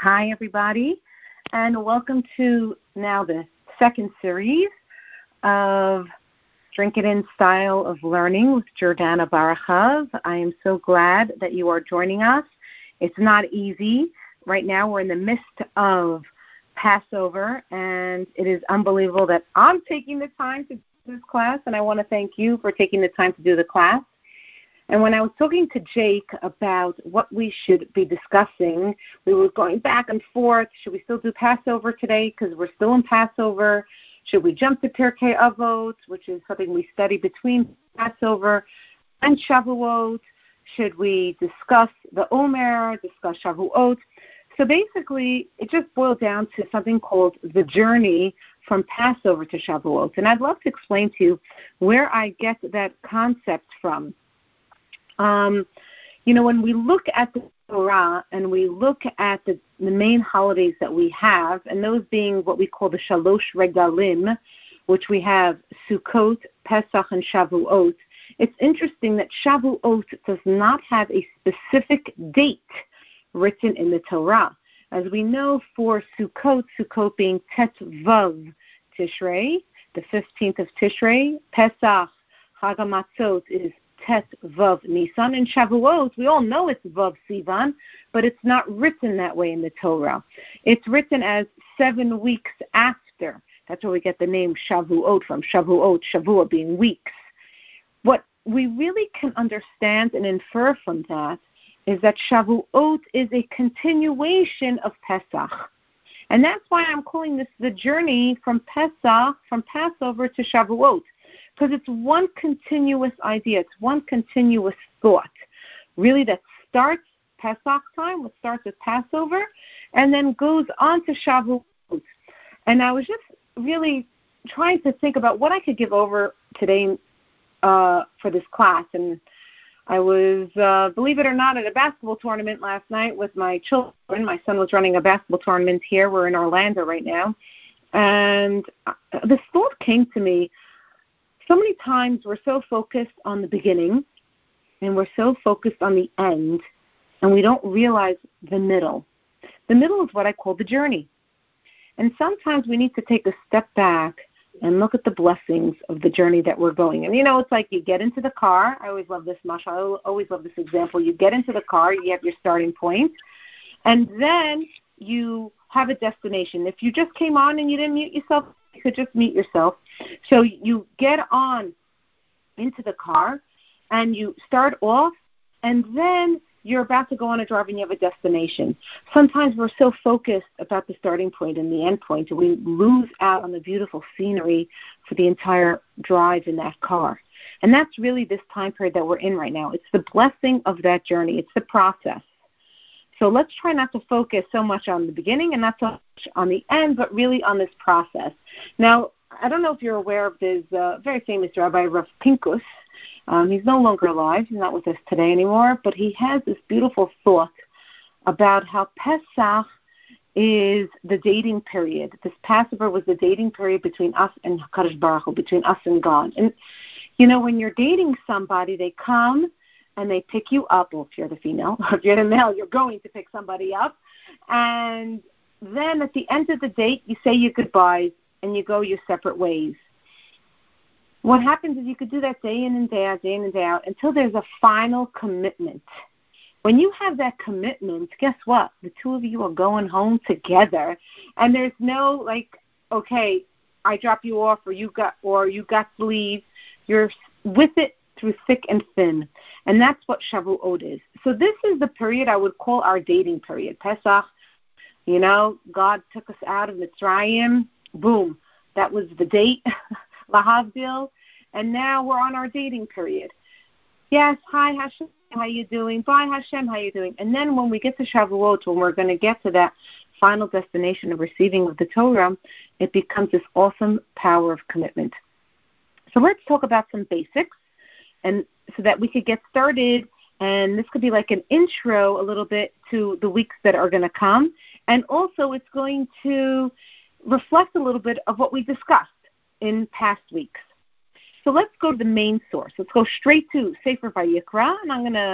Hi, everybody, and welcome to now the second series of Drink It In Style of Learning with Jordana Barachav. I am so glad that you are joining us. It's not easy. Right now we're in the midst of Passover, and it is unbelievable that I'm taking the time to do this class, and I want to thank you for taking the time to do the class. And when I was talking to Jake about what we should be discussing, we were going back and forth. Should we still do Passover today because we're still in Passover? Should we jump to Pirkei Avot, which is something we study between Passover and Shavuot? Should we discuss the Omer, discuss Shavuot? So basically, it just boiled down to something called the journey from Passover to Shavuot. And I'd love to explain to you where I get that concept from. When we look at the Torah and we look at the main holidays that we have, and those being what we call the Shalosh Regalim, which we have Sukkot, Pesach, and Shavuot, it's interesting that Shavuot does not have a specific date written in the Torah. As we know, for Sukkot being Tet Vav Tishrei, the 15th of Tishrei, Pesach, Chag HaMatzot is Tet Vav Nisan, and Shavuot, we all know it's Vav Sivan, but it's not written that way in the Torah. It's written as 7 weeks after. That's where we get the name Shavuot from. Shavua being weeks. What we really can understand and infer from that is that Shavuot is a continuation of Pesach. And that's why I'm calling this the journey from Pesach, from Passover to Shavuot. Because it's one continuous idea, it's one continuous thought, really, that starts Pesach time, which starts with Passover, and then goes on to Shavuot. And I was just really trying to think about what I could give over today for this class. And I was, believe it or not, at a basketball tournament last night with my children. My son was running a basketball tournament here. We're in Orlando right now. And this thought came to me. So many times we're so focused on the beginning and we're so focused on the end, and we don't realize the middle. The middle is what I call the journey. And sometimes we need to take a step back and look at the blessings of the journey that we're going. And, it's like you get into the car. I always love this, Masha. I always love this example. You get into the car, you have your starting point, and then you have a destination. If you just came on and you didn't mute yourself, you could just mute yourself. So you get on into the car and you start off, and then you're about to go on a drive and you have a destination. Sometimes we're so focused about the starting point and the end point that we lose out on the beautiful scenery for the entire drive in that car. And that's really this time period that we're in right now. It's the blessing of that journey. It's the process. So let's try not to focus so much on the beginning and not so much on the end, but really on this process. Now, I don't know if you're aware of this very famous Rabbi Rav Pinkus. He's no longer alive. He's not with us today anymore, but he has this beautiful thought about how Pesach is the dating period. This Passover was the dating period between us and HaKadosh Baruch Hu, between us and God. And, when you're dating somebody, they come and they pick you up. Well, if you're the female, or if you're the male, you're going to pick somebody up. And then at the end of the date, you say your goodbyes and you go your separate ways. What happens is you could do that day in and day out, until there's a final commitment. When you have that commitment, guess what? The two of you are going home together, and there's no okay, I drop you off, or you got to leave. You're with it through thick and thin. And that's what Shavuot is. So this is the period I would call our dating period. Pesach, God took us out of Mitzrayim. Boom. That was the date, Lahavdil. And now we're on our dating period. Yes, hi Hashem, how you doing? Bye Hashem, how you doing? And then when we get to Shavuot, when we're going to get to that final destination of receiving of the Torah, it becomes this awesome power of commitment. So let's talk about some basics, and so that we could get started, and this could be like an intro a little bit to the weeks that are going to come, and also it's going to reflect a little bit of what we discussed in past weeks. So let's go to the main source. Let's go straight to Sefer Vayikra, and I'm going to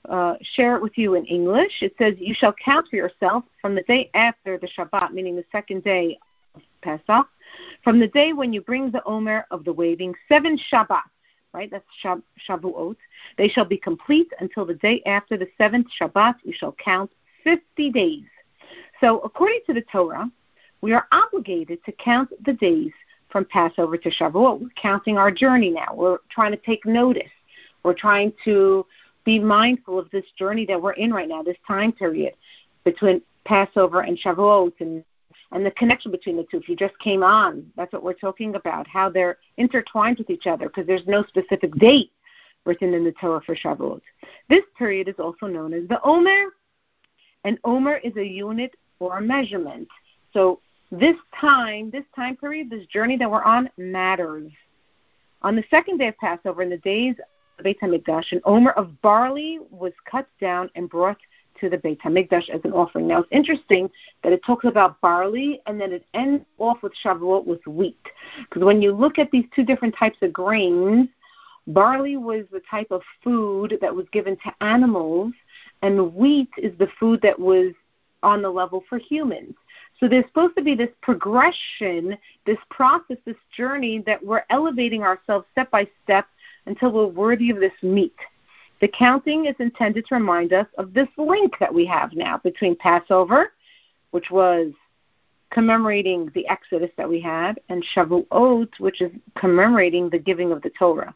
share it with you in English. It says, you shall count for yourself from the day after the Shabbat, meaning the second day of Pesach, from the day when you bring the Omer of the waving, 7 Shabbats, right? That's Shavuot. They shall be complete until the day after the 7th Shabbat. You shall count 50 days. So according to the Torah, we are obligated to count the days from Passover to Shavuot. We're counting our journey now. We're trying to take notice. We're trying to be mindful of this journey that we're in right now, this time period between Passover and Shavuot, and the connection between the two. If you just came on, that's what we're talking about, how they're intertwined with each other, because there's no specific date written in the Torah for Shavuot. This period is also known as the Omer, and Omer is a unit or a measurement. So this time period, this journey that we're on matters. On the second day of Passover, in the days of Beit HaMikdash, an Omer of barley was cut down and brought to the Beit HaMikdash as an offering. Now, it's interesting that it talks about barley and then it ends off with Shavuot with wheat. Because when you look at these two different types of grains, barley was the type of food that was given to animals, and wheat is the food that was on the level for humans. So there's supposed to be this progression, this process, this journey that we're elevating ourselves step by step until we're worthy of this meat. The counting is intended to remind us of this link that we have now between Passover, which was commemorating the Exodus that we had, and Shavuot, which is commemorating the giving of the Torah.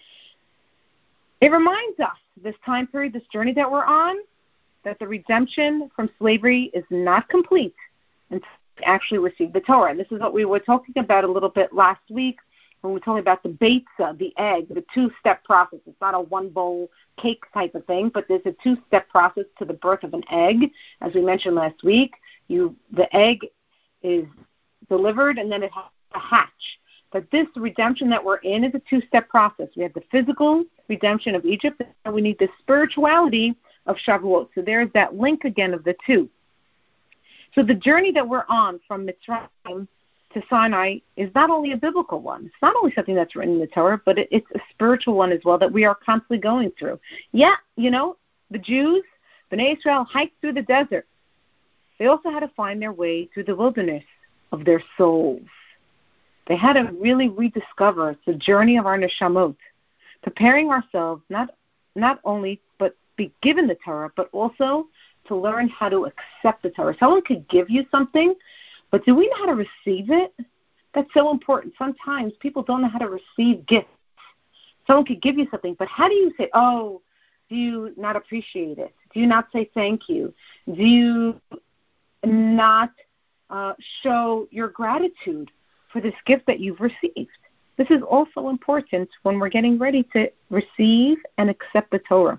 It reminds us, this time period, this journey that we're on, that the redemption from slavery is not complete until we actually receive the Torah. And this is what we were talking about a little bit last week when we were talking about the Beitzah, the egg, the two-step process. It's not a one-bowl cake type of thing, but there's a two-step process to the birth of an egg. As we mentioned last week, the egg is delivered and then it has to hatch. But this redemption that we're in is a two-step process. We have the physical redemption of Egypt, and we need the spirituality of Shavuot. So there's that link again of the two. So the journey that we're on from Mitzrayim to Sinai is not only a biblical one. It's not only something that's written in the Torah, but it's a spiritual one as well that we are constantly going through. Yeah, the Jews, Bnei Israel, hiked through the desert. They also had to find their way through the wilderness of their souls. They had to really rediscover the journey of our neshamot, preparing ourselves not only but be given the Torah, but also to learn how to accept the Torah. Someone could give you something, but do we know how to receive it? That's so important. Sometimes people don't know how to receive gifts. Someone could give you something, but how do you say, do you not appreciate it? Do you not say thank you? Do you not show your gratitude for this gift that you've received? This is also important when we're getting ready to receive and accept the Torah.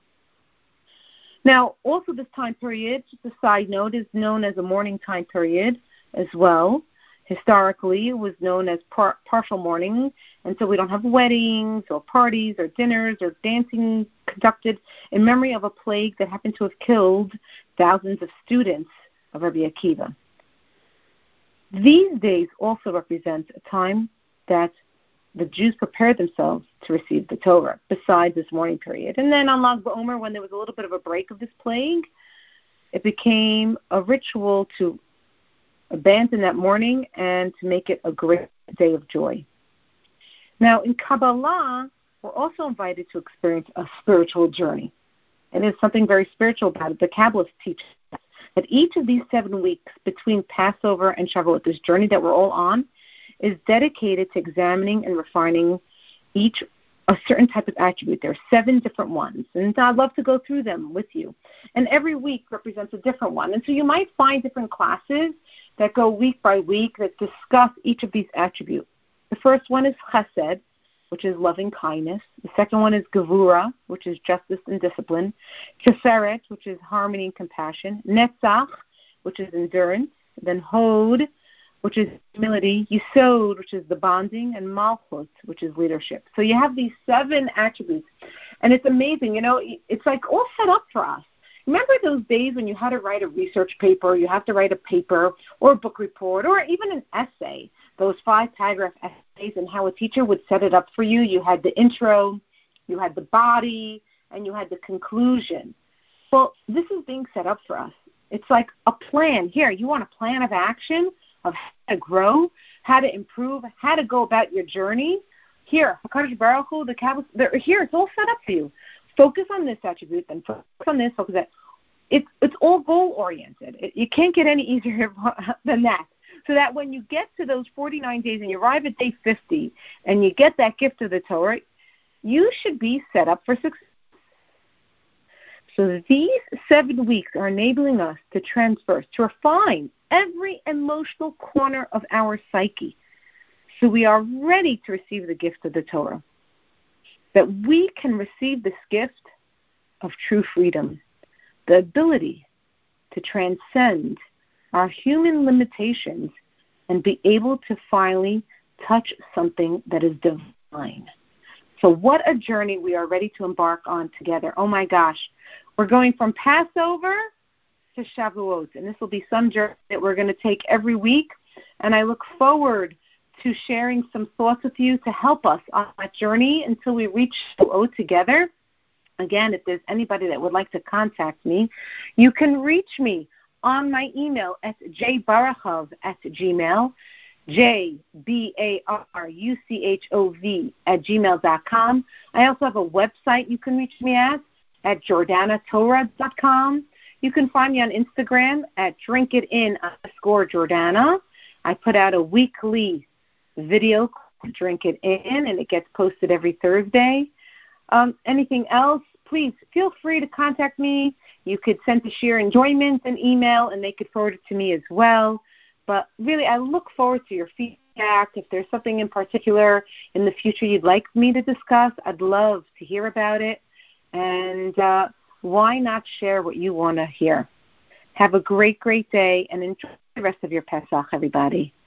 Now, also this time period, just a side note, is known as a mourning time period as well. Historically, it was known as partial mourning, and so we don't have weddings or parties or dinners or dancing conducted in memory of a plague that happened to have killed thousands of students of Rabbi Akiva. These days also represent a time that the Jews prepared themselves to receive the Torah, besides this mourning period. And then on Lag BaOmer, when there was a little bit of a break of this plague, it became a ritual to abandon that mourning and to make it a great day of joy. Now, in Kabbalah, we're also invited to experience a spiritual journey. And there's something very spiritual about it. The Kabbalists teach us that each of these 7 weeks between Passover and Shavuot, this journey that we're all on, is dedicated to examining and refining a certain type of attribute. There are 7 different ones, and I'd love to go through them with you. And every week represents a different one. And so you might find different classes that go week by week that discuss each of these attributes. The first one is chesed, which is loving kindness. The second one is gevura, which is justice and discipline. Tiferet, which is harmony and compassion. Netzach, which is endurance. Then hod, which is humility, Yisod, which is the bonding, and Malchut, which is leadership. So you have these 7 attributes, and it's amazing. It's like all set up for us. Remember those days when you had to write a research paper, you have to write a paper or a book report or even an essay, those 5-paragraph essays, and how a teacher would set it up for you. You had the intro, you had the body, and you had the conclusion. Well, this is being set up for us. It's like a plan. Here, you want a plan of action of how to grow, how to improve, how to go about your journey. Here, HaKadosh Baruch Hu, the Kabbalah, here, it's all set up for you. Focus on this attribute, then focus on this, focus on that. It's all goal-oriented. You can't get any easier than that. So that when you get to those 49 days and you arrive at day 50 and you get that gift of the Torah, you should be set up for success. So these 7 weeks are enabling us to transverse, to refine every emotional corner of our psyche. So we are ready to receive the gift of the Torah. That we can receive this gift of true freedom, the ability to transcend our human limitations and be able to finally touch something that is divine. So what a journey we are ready to embark on together. Oh my gosh. We're going from Passover to Shavuot, and this will be some journey that we're going to take every week, and I look forward to sharing some thoughts with you to help us on that journey until we reach Shavuot together. Again, if there's anybody that would like to contact me, you can reach me on my email at jbaruchov@gmail.com, jbaruchov@gmail.com. I also have a website you can reach me at jordanatorah.com. You can find me on Instagram at drinkitin_Jordana. I put out a weekly video called Drink It In, and it gets posted every Thursday. Anything else, please feel free to contact me. You could send to Shir Enjoyment an email, and they could forward it to me as well. But really, I look forward to your feedback. If there's something in particular in the future you'd like me to discuss, I'd love to hear about it. And why not share what you want to hear? Have a great, great day, and enjoy the rest of your Pesach, everybody.